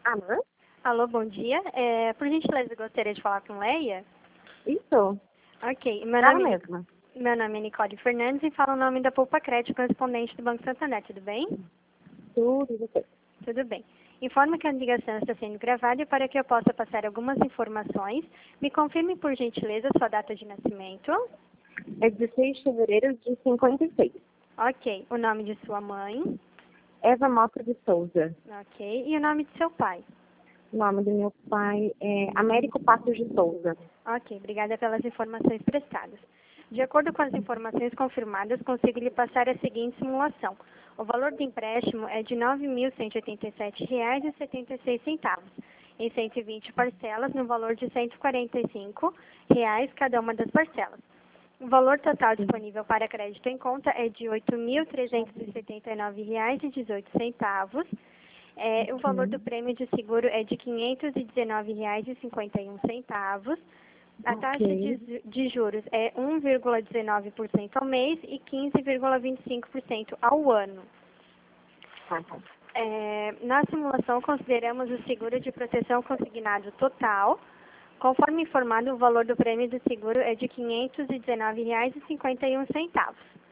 Alô? Alô, bom dia. Por gentileza, gostaria de falar com Leia? Isso, Ok. ela mesma. Meu nome é Nicole Fernandes e falo o nome da Poupa Crédito, correspondente do Banco Santander. Tudo bem? Tudo e você. Tudo bem. Informo que a ligação está sendo gravada e para que eu possa passar algumas informações, me confirme, por gentileza, sua data de nascimento. É 16 de fevereiro de 56. Ok. O nome de sua mãe. Eva Mota de Souza. Ok. E o nome de seu pai. O nome do meu pai é Américo Passos de Souza. Ok. Obrigada pelas informações prestadas. De acordo com as informações confirmadas, consigo lhe passar a seguinte simulação. O valor do empréstimo é de R$ 9.187,76, em 120 parcelas, no valor de R$ 145 cada uma das parcelas. O valor total disponível para crédito em conta é de R$ 8.379,18. O valor do prêmio de seguro é de R$ 519,51. A taxa de juros é 1,19% ao mês e 15,25% ao ano. Na simulação, consideramos o seguro de proteção consignado total. Conforme informado, o valor do prêmio do seguro é de R$ 519,51.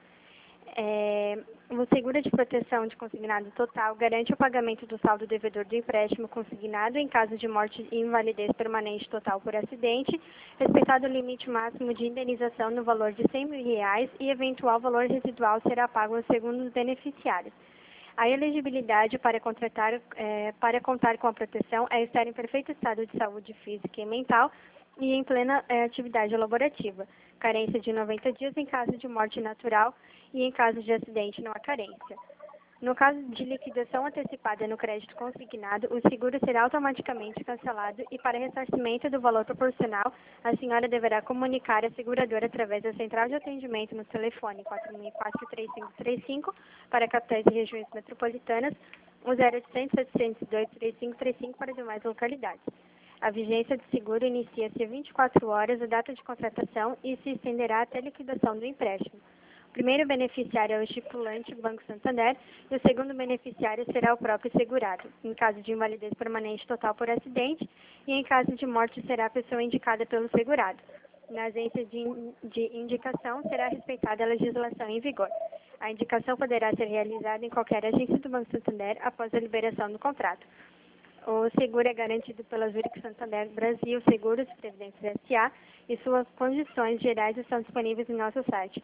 O seguro de proteção de consignado total garante o pagamento do saldo devedor do empréstimo consignado em caso de morte e invalidez permanente total por acidente, respeitado o limite máximo de indenização no valor de R$ 100.000 e eventual valor residual será pago ao segundo dos beneficiários. A elegibilidade para contar com a proteção é estar em perfeito estado de saúde física e mental e em plena atividade laborativa. Carência de 90 dias em caso de morte natural e em caso de acidente não há carência. No caso de liquidação antecipada no crédito consignado, o seguro será automaticamente cancelado e, para ressarcimento do valor proporcional, a senhora deverá comunicar a seguradora através da central de atendimento no telefone 4.004-3535 para capitais e regiões metropolitanas, o 0800-702-3535 para demais localidades. A vigência do seguro inicia-se a 24 horas da data de contratação e se estenderá até a liquidação do empréstimo. O primeiro beneficiário é o estipulante Banco Santander e o segundo beneficiário será o próprio segurado, em caso de invalidez permanente total por acidente, e em caso de morte será a pessoa indicada pelo segurado. Na ausência de indicação, será respeitada a legislação em vigor. A indicação poderá ser realizada em qualquer agência do Banco Santander após a liberação do contrato. O seguro é garantido pela Zurich Santander Brasil Seguros e Previdência S.A. e suas condições gerais estão disponíveis em nosso site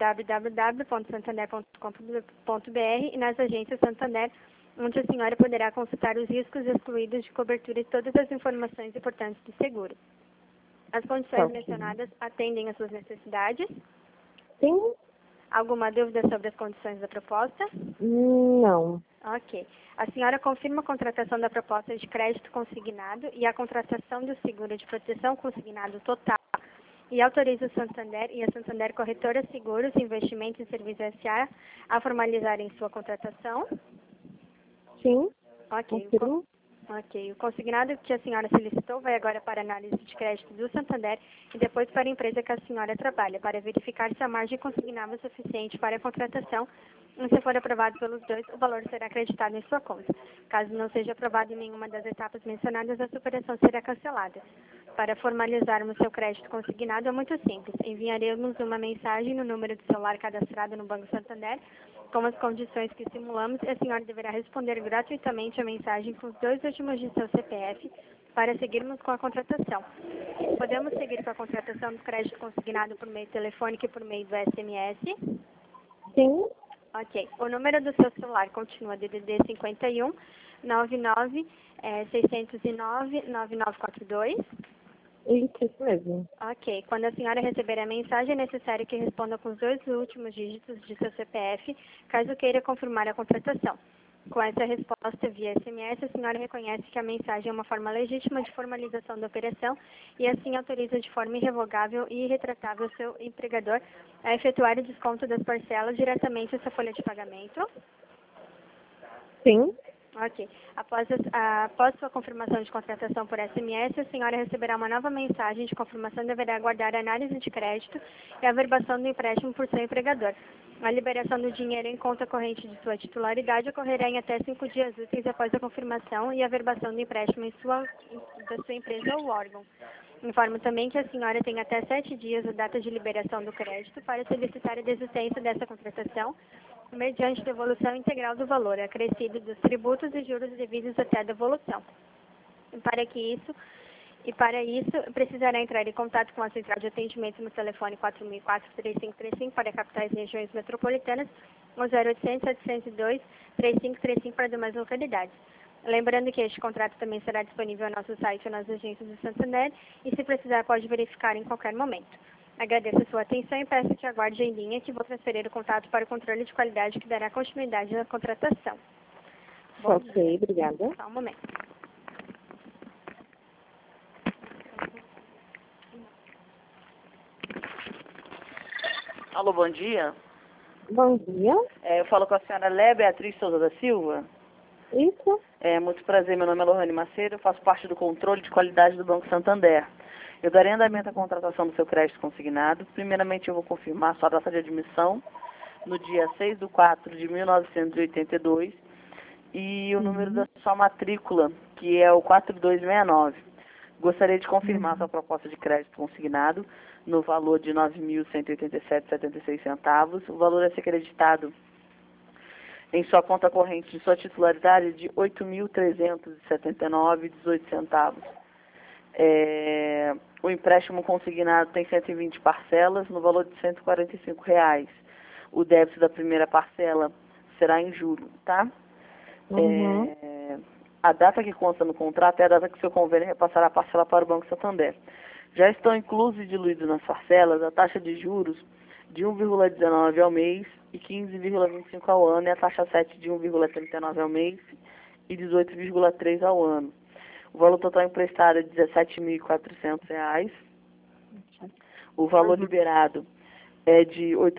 www.santander.com.br e nas agências Santander, onde a senhora poderá consultar os riscos excluídos de cobertura e todas as informações importantes do seguro. As condições mencionadas atendem às suas necessidades? Sim? Alguma dúvida sobre as condições da proposta? Não. Ok. A senhora confirma a contratação da proposta de crédito consignado e a contratação do seguro de proteção consignado total e autoriza o Santander e a Santander Corretora Seguros, Investimentos e Serviços S.A. a formalizarem sua contratação? Sim? Ok. Confirmo. O consignado que a senhora solicitou vai agora para a análise de crédito do Santander e depois para a empresa que a senhora trabalha, para verificar se a margem consignável é suficiente para a contratação. E se for aprovado pelos dois, o valor será acreditado em sua conta. Caso não seja aprovado em nenhuma das etapas mencionadas, a operação será cancelada. Para formalizarmos seu crédito consignado é muito simples. Enviaremos uma mensagem no número de celular cadastrado no Banco Santander, com as condições que simulamos, e a senhora deverá responder gratuitamente a mensagem com os dois últimos de seu CPF para seguirmos com a contratação. Podemos seguir com a contratação do crédito consignado por meio telefônico e por meio do SMS? Sim? Ok. O número do seu celular continua DDD 51 99 609 9942. Isso mesmo. Ok. Quando a senhora receber a mensagem, é necessário que responda com os dois últimos dígitos de seu CPF, caso queira confirmar a contratação. Com essa resposta via SMS, a senhora reconhece que a mensagem é uma forma legítima de formalização da operação e assim autoriza de forma irrevogável e irretratável seu empregador a efetuar o desconto das parcelas diretamente em sua folha de pagamento? Sim? Ok. Após sua confirmação de contratação por SMS, a senhora receberá uma nova mensagem de confirmação e deverá aguardar a análise de crédito e a averbação do empréstimo por seu empregador. A liberação do dinheiro em conta corrente de sua titularidade ocorrerá em até 5 dias úteis após a confirmação e averbação do empréstimo da sua empresa ou órgão. Informo também que a senhora tem até 7 dias da data de liberação do crédito para solicitar a desistência dessa contratação, mediante devolução integral do valor acrescido dos tributos e juros devidos até a devolução. Para isso, precisará entrar em contato com a central de atendimento no telefone 4004-3535 para capitais e regiões metropolitanas ou 0800-702-3535 para demais localidades. Lembrando que este contrato também será disponível no nosso site ou nas agências do Santander e, se precisar, pode verificar em qualquer momento. Agradeço a sua atenção e peço que aguarde em linha que vou transferir o contato para o controle de qualidade que dará continuidade à contratação. Bom Ok, dia. obrigada. Só um momento. Alô, bom dia. Bom dia. Eu falo com a senhora Lé Beatriz Souza da Silva. Isso? Muito prazer, meu nome é Lohane Macedo, eu faço parte do controle de qualidade do Banco Santander. Eu darei andamento à contratação do seu crédito consignado. Primeiramente, eu vou confirmar sua data de admissão no dia 6/4/1982 e o número da sua matrícula, que é o 4269. Gostaria de confirmar sua proposta de crédito consignado no valor de R$ 9.187,76. O valor a ser creditado em sua conta corrente de sua titularidade de R$ 8.379,18. O empréstimo consignado tem 120 parcelas no valor de R$ 145. O débito da primeira parcela será em julho, tá? Uhum. A data que consta no contrato é a data que o seu convênio repassará a parcela para o Banco Santander. Já estão inclusos e diluídos nas parcelas a taxa de juros de 1,19 ao mês e 15,25 ao ano e a taxa 7 de 1,39 ao mês e 18,3 ao ano. O valor total emprestado é R$ 17.400. O valor liberado é de R$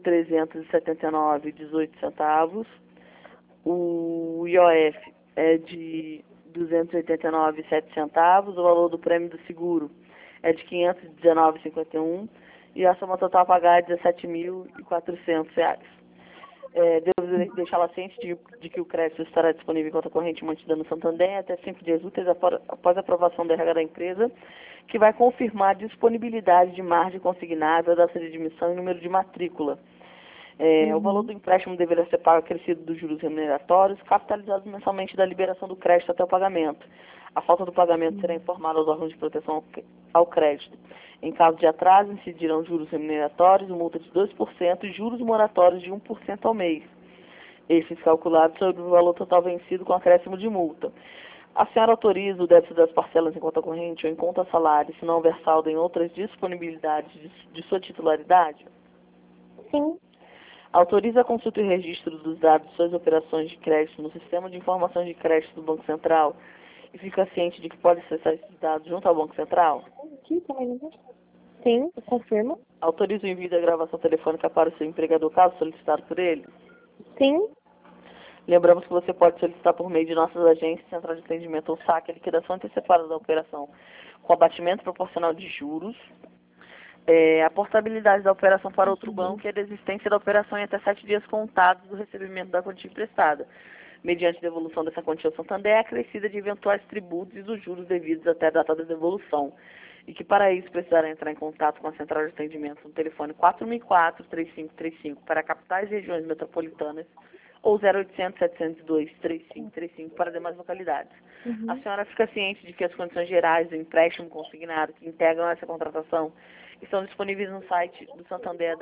8.379,18. O IOF é de R$ 289,07. O valor do prêmio do seguro é de R$ 519,51. E a soma total a pagar é R$ 17.400. Devo deixá-la ciente de que o crédito estará disponível em conta corrente mantida no Santander até 5 dias úteis após a aprovação da RH da empresa, que vai confirmar a disponibilidade de margem consignada, data de admissão e número de matrícula. O valor do empréstimo deverá ser pago acrescido dos juros remuneratórios, capitalizados mensalmente da liberação do crédito até o pagamento. A falta do pagamento será informada aos órgãos de proteção ao crédito. Em caso de atraso, incidirão juros remuneratórios, multa de 2% e juros moratórios de 1% ao mês. Estes calculados sobre o valor total vencido com acréscimo de multa. A senhora autoriza o débito das parcelas em conta corrente ou em conta salário, se não houver saldo em outras disponibilidades de sua titularidade? Sim. Autoriza a consulta e registro dos dados de suas operações de crédito no Sistema de Informações de Crédito do Banco Central e fica ciente de que pode acessar esses dados junto ao Banco Central? Sim, eu confirmo. Autoriza o envio da gravação telefônica para o seu empregador, caso solicitado por ele? Sim. Lembramos que você pode solicitar por meio de nossas agências, central de atendimento ou saque, a liquidação antecipada da operação com abatimento proporcional de juros, a portabilidade da operação para outro banco e a desistência da operação em até 7 dias contados do recebimento da quantia emprestada, mediante devolução dessa quantia ao Santander, acrescida de eventuais tributos e dos juros devidos até a data da devolução, e que para isso precisará entrar em contato com a central de atendimento no telefone 4004-3535 para capitais e regiões metropolitanas ou 0800-702-3535 para demais localidades. A senhora fica ciente de que as condições gerais do empréstimo consignado que integram essa contratação estão disponíveis no site do Santander,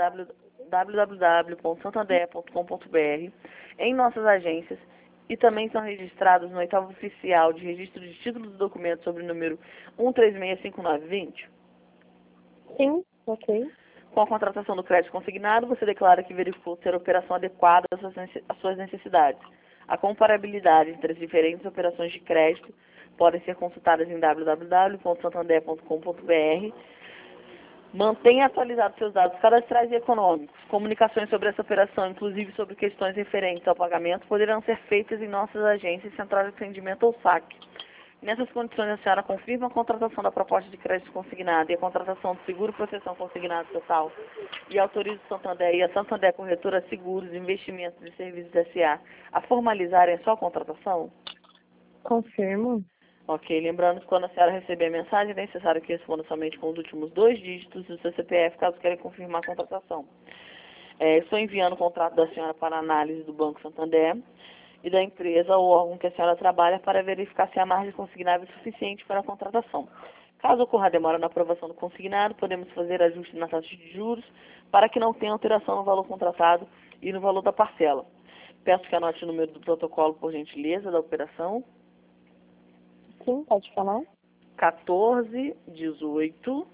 www.santander.com.br, em nossas agências, e também são registrados no oitavo oficial de registro de títulos e documentos sobre o número 1365920. Sim, ok. Com a contratação do crédito consignado, você declara que verificou ser a operação adequada às suas necessidades. A comparabilidade entre as diferentes operações de crédito podem ser consultadas em www.santander.com.br, Mantenha atualizados seus dados cadastrais e econômicos. Comunicações sobre essa operação, inclusive sobre questões referentes ao pagamento, poderão ser feitas em nossas agências, central de atendimento ou SAC. Nessas condições, a senhora confirma a contratação da proposta de crédito consignado e a contratação do seguro proteção consignado total e autoriza o Santander e a Santander Corretora Seguros, Investimentos e Serviços S.A. a formalizarem a sua contratação? Confirmo. Ok, lembrando que quando a senhora receber a mensagem, é necessário que responda somente com os últimos 2 dígitos do seu CPF, caso queira confirmar a contratação. Estou enviando o contrato da senhora para análise do Banco Santander e da empresa ou órgão que a senhora trabalha para verificar se a margem consignável é suficiente para a contratação. Caso ocorra demora na aprovação do consignado, podemos fazer ajuste na taxa de juros para que não tenha alteração no valor contratado e no valor da parcela. Peço que anote o número do protocolo, por gentileza, da operação. Sim, pode falar? 14 18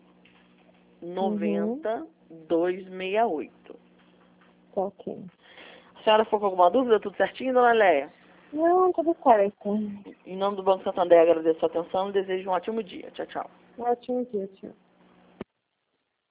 90 268. Tá ok. A senhora ficou com alguma dúvida? Tudo certinho, dona Leia? Não, tudo certo. Em nome do Banco Santander, agradeço a sua atenção e desejo um ótimo dia. Tchau, tchau. Ótimo dia, tio.